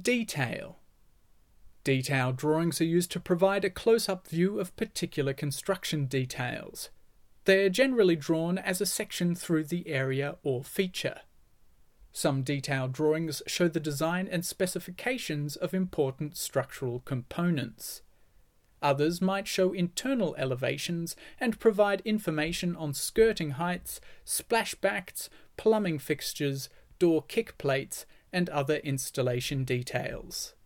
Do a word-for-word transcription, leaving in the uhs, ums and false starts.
Detail. Detail drawings are used to provide a close-up view of particular construction details. They are generally drawn as a section through the area or feature. Some detailed drawings show the design and specifications of important structural components. Others might show internal elevations and provide information on skirting heights, splashbacks, plumbing fixtures, door kick plates, and other installation details.